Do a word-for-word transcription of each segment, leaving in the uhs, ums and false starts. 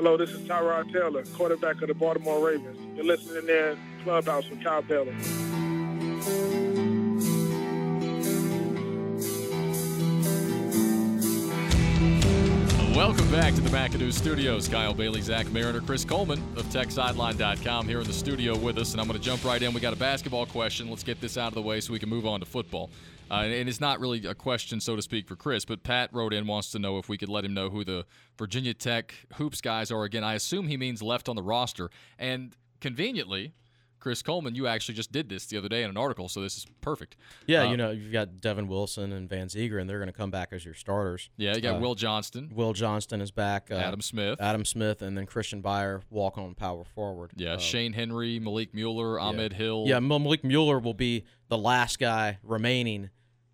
Hello, this is Tyrod Taylor, quarterback of the Baltimore Ravens. You're listening in Clubhouse with Kyle Bailey. Welcome back to the McAdoo Studios. Kyle Bailey, Zach Mariner, Chris Coleman of Tech Sideline dot com here in the studio with us, and I'm going to jump right in. We got a basketball question. Let's get this out of the way so we can move on to football. Uh, and it's not really a question, so to speak, for Chris, but Pat wrote in, wants to know if we could let him know who the Virginia Tech hoops guys are. Again, I assume he means left on the roster. And conveniently, Chris Coleman, you actually just did this the other day in an article, so this is perfect. Yeah, uh, you know, you've got Devin Wilson and Van Ziegler, and they're going to come back as your starters. Yeah, you got uh, Will Johnston. Will Johnston is back. Uh, Adam Smith. Adam Smith, and then Christian Byer, walk-on power forward. Yeah, uh, Shane Henry, Malik Mueller, yeah. Ahmed Hill. Yeah, Malik Mueller will be the last guy remaining.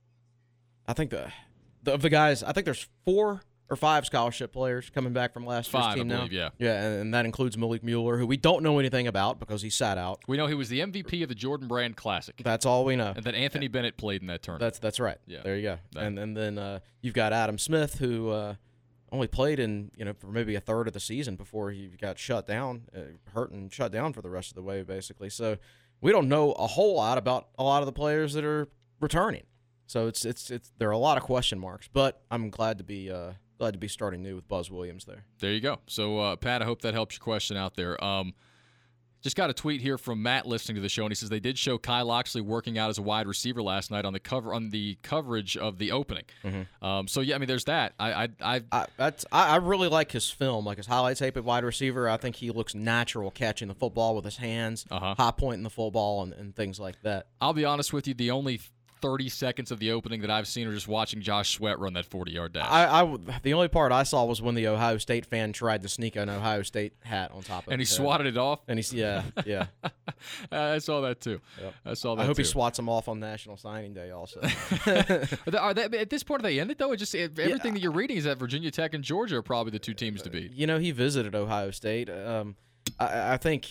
I think the, the of the guys, I think there's four or five scholarship players coming back from last year's Five, team I now. believe, yeah. Yeah, and, and that includes Malik Mueller, who we don't know anything about because he sat out. We know he was the M V P of the Jordan Brand Classic. That's all we know. And then Anthony yeah. Bennett played in that tournament. That's that's right. Yeah. There you go. That. And and then uh, you've got Adam Smith, who uh, only played in you know for maybe a third of the season before he got shut down, uh, hurt and shut down for the rest of the way, basically. So we don't know a whole lot about a lot of the players that are returning. So it's it's it's there are a lot of question marks, but I'm glad to be uh, glad to be starting new with Buzz Williams there. There you go. So uh, Pat, I hope that helps your question out there. Um, just got a tweet here from Matt listening to the show, and he says they did show Kyle Loxley working out as a wide receiver last night on the cover on the coverage of the opening. Mm-hmm. Um, so yeah, I mean, there's that. I I I, I, that's, I I really like his film, like his highlight tape at wide receiver. I think he looks natural catching the football with his hands, uh-huh. high pointing the football, and, and things like that. I'll be honest with you, the only thirty seconds of the opening that I've seen are just watching Josh Sweat run that forty-yard dash. I, I, the only part I saw was when the Ohio State fan tried to sneak an Ohio State hat on top of it. And he his swatted head. it off? And he's yeah, yeah. I saw that too. Yep. I saw that I hope too. he swats them off on National Signing Day also. are they, are they, at this point, are they in it, though? It just Everything yeah. that you're reading is that Virginia Tech and Georgia are probably the two teams to beat. You know, he visited Ohio State. Um, I, I think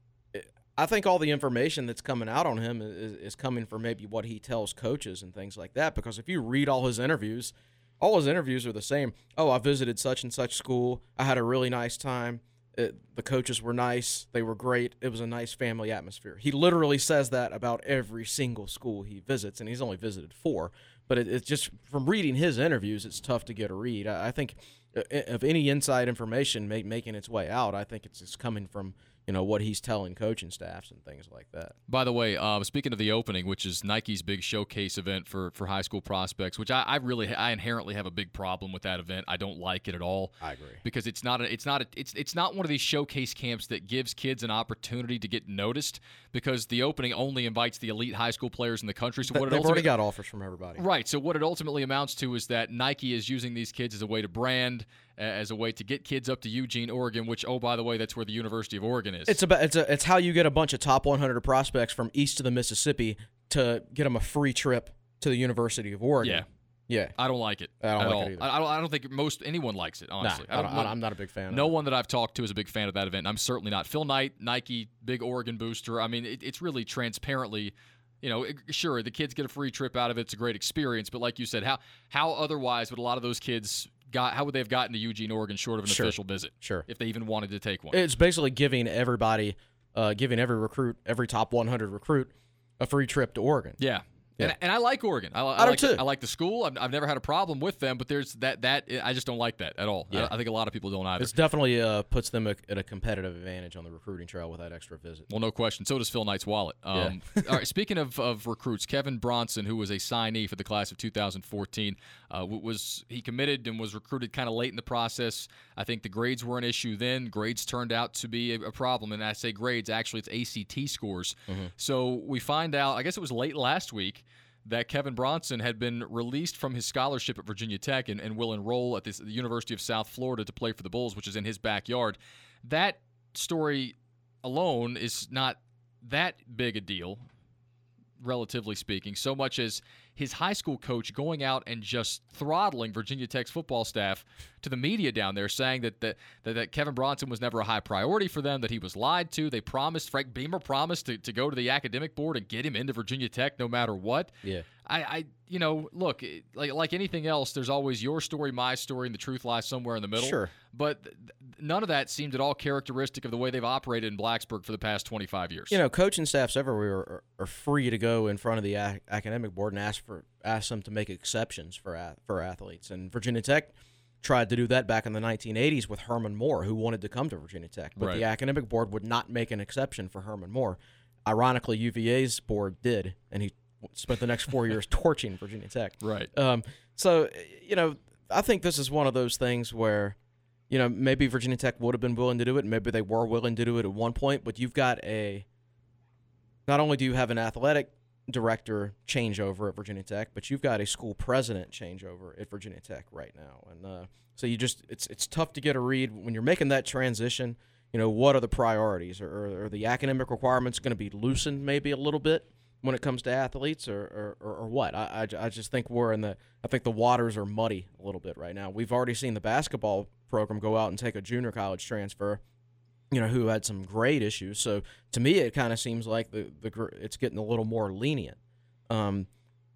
I think all the information that's coming out on him is, is coming from maybe what he tells coaches and things like that. Because if you read all his interviews, all his interviews are the same. Oh, I visited such and such school. I had a really nice time. It, the coaches were nice. They were great. It was a nice family atmosphere. He literally says that about every single school he visits, and he's only visited four. But it, it's just from reading his interviews, it's tough to get a read. I, I think of any inside information make, making its way out, I think it's, it's coming from you know what he's telling coaching staffs and things like that. By the way, um, speaking of the opening, which is Nike's big showcase event for, for high school prospects, which I, I really I inherently have a big problem with that event. I don't like it at all. I agree because it's not a, it's not a, it's it's not one of these showcase camps that gives kids an opportunity to get noticed. Because the opening only invites the elite high school players in the country. So what they've it already got offers from everybody, right? So what it ultimately amounts to is that Nike is using these kids as a way to brand, as a way to get kids up to Eugene, Oregon. Which, oh, by the way, that's where the University of Oregon is. It's about it's a, it's how you get a bunch of top one hundred prospects from east of the Mississippi to get them a free trip to the University of Oregon. Yeah. Yeah, I don't like it I don't at like all. it either. I don't. I don't think most anyone likes it. Honestly, nah, I don't, I don't, I'm not a big fan. No of it. one that I've talked to is a big fan of that event. I'm certainly not. Phil Knight, Nike, big Oregon booster. I mean, it, it's really transparently. You know, it, sure, the kids get a free trip out of it. It's a great experience. But like you said, how how otherwise would a lot of those kids got? How would they have gotten to Eugene, Oregon, short of an sure. official visit? Sure, if they even wanted to take one. It's basically giving everybody, uh, giving every recruit, every top one hundred recruit, a free trip to Oregon. Yeah. Yeah. And, and I like Oregon. I, I, I do like too. The, I like the school. I've, I've never had a problem with them, but there's that that I just don't like that at all. Yeah. I, I think a lot of people don't either. It's definitely uh, puts them a, at a competitive advantage on the recruiting trail with that extra visit. Well, no question. So does Phil Knight's wallet. Um, yeah. all right. Speaking of, of recruits, Kevin Bronson, who was a signee for the class of two thousand fourteen, uh, was he committed and was recruited kind of late in the process. I think the grades were an issue then. Grades turned out to be a, a problem, and I say grades, actually it's A C T scores. Mm-hmm. So we find out, I guess it was late last week, that Kevin Bronson had been released from his scholarship at Virginia Tech and, and will enroll at this, the University of South Florida to play for the Bulls, which is in his backyard. That story alone is not that big a deal, relatively speaking, so much as his high school coach going out and just throttling Virginia Tech's football staff to the media down there, saying that that, that, that Kevin Bronson was never a high priority for them, that he was lied to. They promised, Frank Beamer promised to, to go to the academic board and get him into Virginia Tech no matter what. Yeah. I, I you know, look, like like anything else, there's always your story, my story, and the truth lies somewhere in the middle. Sure. But th- none of that seemed at all characteristic of the way they've operated in Blacksburg for the past twenty-five years. You know, coaching staffs everywhere are, are free to go in front of the a- academic board and ask for ask them to make exceptions for a- for athletes. And Virginia Tech tried to do that back in the nineteen eighties with Herman Moore, who wanted to come to Virginia Tech. But right. the academic board would not make an exception for Herman Moore. Ironically, U V A's board did, and he spent the next four years torching Virginia Tech. Right. Um, so, you know, I think this is one of those things where, you know, maybe Virginia Tech would have been willing to do it, and maybe they were willing to do it at one point, but you've got a – not only do you have an athletic director changeover at Virginia Tech, but you've got a school president changeover at Virginia Tech right now. And uh, so you just – it's it's tough to get a read when you're making that transition. You know, what are the priorities? Are, are the academic requirements going to be loosened maybe a little bit when it comes to athletes, or or, or what? I, I, I just think we're in the I think the waters are muddy a little bit right now. We've already seen the basketball program go out and take a junior college transfer, you know, who had some great issues. So to me, it kind of seems like the the it's getting a little more lenient, um,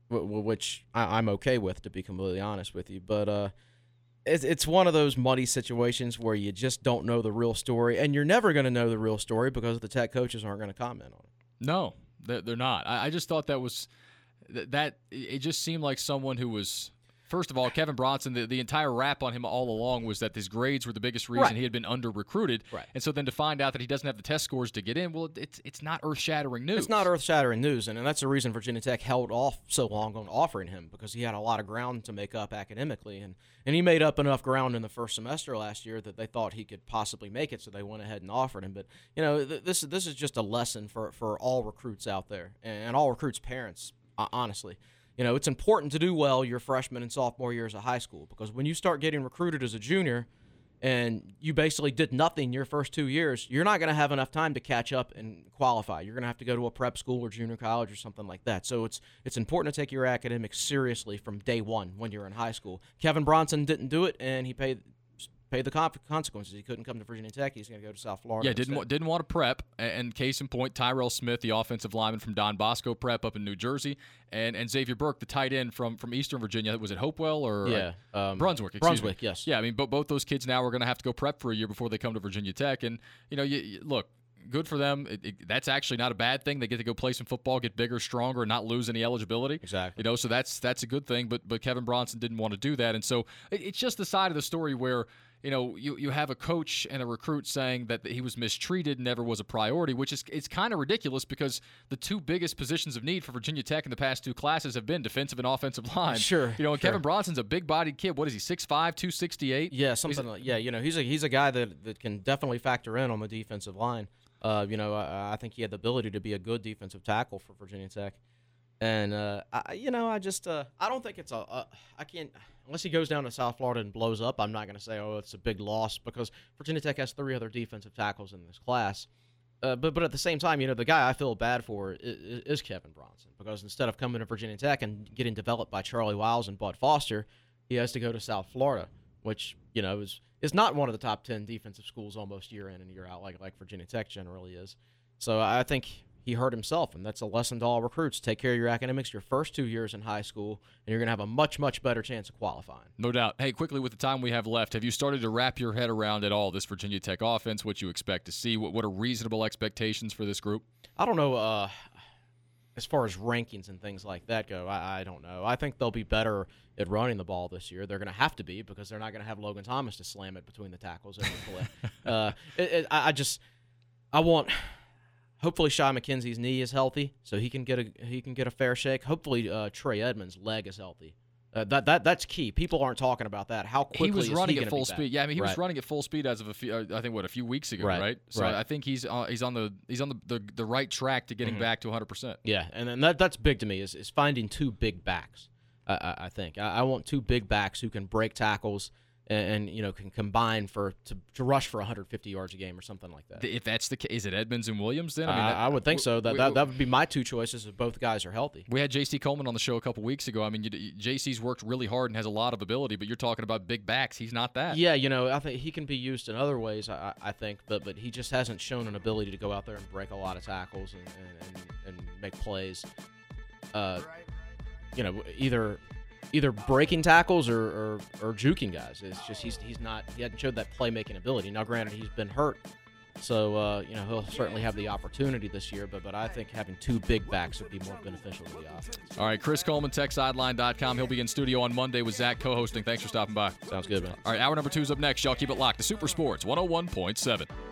which I, I'm okay with, to be completely honest with you. But uh, it's it's one of those muddy situations where you just don't know the real story, and you're never going to know the real story because the Tech coaches aren't going to comment on it. No. They're not. I just thought that was that. It just seemed like someone who was, first of all, Kevin Bronson. The, the entire rap on him all along was that his grades were the biggest reason right. he had been under recruited. Right. And so then to find out that he doesn't have the test scores to get in, well, it's it's not earth shattering news. It's not earth shattering news, and, and that's the reason Virginia Tech held off so long on offering him, because he had a lot of ground to make up academically, and and he made up enough ground in the first semester last year that they thought he could possibly make it, so they went ahead and offered him. But you know, th- this this is just a lesson for for all recruits out there, and, and all recruits' parents, uh, honestly. You know, it's important to do well your freshman and sophomore years of high school, because when you start getting recruited as a junior and you basically did nothing your first two years, you're not going to have enough time to catch up and qualify. You're going to have to go to a prep school or junior college or something like that. So it's it's important to take your academics seriously from day one when you're in high school. Kevin Bronson didn't do it, and he paid paid the consequences. He couldn't come to Virginia Tech. He's going to go to South Florida. Yeah, didn't wa- didn't want to prep. And case in point, Tyrell Smith, the offensive lineman from Don Bosco Prep up in New Jersey, and and Xavier Burke, the tight end from from Eastern Virginia. Was it Hopewell or yeah um, Brunswick? Excuse Brunswick, me. yes. Yeah, I mean, but both those kids now are going to have to go prep for a year before they come to Virginia Tech. And you know, you, you, look. Good for them. It, it, that's actually not a bad thing. They get to go play some football, get bigger, stronger, and not lose any eligibility. Exactly. You know, so that's that's a good thing. But but Kevin Bronson didn't want to do that, and so it, it's just the side of the story where you know you, you have a coach and a recruit saying that he was mistreated and never was a priority, which is it's kind of ridiculous because the two biggest positions of need for Virginia Tech in the past two classes have been defensive and offensive line. Sure. You know, and sure. Kevin Bronson's a big-bodied kid. What is he? six five, two sixty-eight Yeah, something like yeah. You know, he's a he's a guy that that can definitely factor in on the defensive line. Uh, you know, I, I think he had the ability to be a good defensive tackle for Virginia Tech, and uh, I, you know, I just uh, I don't think it's a, a I can't unless he goes down to South Florida and blows up. I'm not going to say oh it's a big loss because Virginia Tech has three other defensive tackles in this class, uh, but but at the same time, you know, the guy I feel bad for is, is Kevin Bronson, because instead of coming to Virginia Tech and getting developed by Charlie Wiles and Bud Foster, he has to go to South Florida, which you know is. is not one of the top ten defensive schools almost year in and year out like like Virginia Tech generally is. So I think he hurt himself, and that's a lesson to all recruits. Take care of your academics your first two years in high school, and you're going to have a much, much better chance of qualifying. No doubt. Hey, quickly with the time we have left, have you started to wrap your head around at all this Virginia Tech offense, what you expect to see? What, what are reasonable expectations for this group? I don't know. Uh, as far as rankings and things like that go, I, I don't know. I think they'll be better at running the ball this year. They're going to have to be because they're not going to have Logan Thomas to slam it between the tackles every play. uh, it, it, I, I just, I want. Hopefully, Shy McKenzie's knee is healthy, so he can get a he can get a fair shake. Hopefully, uh, Trey Edmonds' leg is healthy. Uh, that that that's key. People aren't talking about that. How quickly he was is running he at full be speed? back? Yeah, I mean he right. was running at full speed as of a few, uh, I think what a few weeks ago, right? right? So right. I think he's uh, he's on the he's on the, the, the right track to getting mm-hmm. back to one hundred percent. Yeah, and then that that's big to me is is finding two big backs. I, I, I think I, I want two big backs who can break tackles and, and you know can combine for to, to rush for one hundred fifty yards a game or something like that. If that's the case, is it Edmonds and Williams then? I, I mean, I, that, I would think we, so. That, we, that that would be my two choices if both guys are healthy. We had J C Coleman on the show a couple weeks ago. I mean, you, J C's worked really hard and has a lot of ability, but you're talking about big backs. He's not that. Yeah, you know, I think he can be used in other ways. I, I think, but but he just hasn't shown an ability to go out there and break a lot of tackles and and, and, and make plays. Uh, you know, either. Either breaking tackles or, or, or juking guys. It's just he's he's not he hasn't showed that playmaking ability. Now, granted, he's been hurt, so uh, you know he'll certainly have the opportunity this year. But but I think having two big backs would be more beneficial to the offense. All right, Chris Coleman, tech sideline dot com. He'll be in studio on Monday with Zach co-hosting. Thanks for stopping by. Sounds good, man. All right, hour number two is up next. Y'all keep it locked to Super Sports one oh one point seven.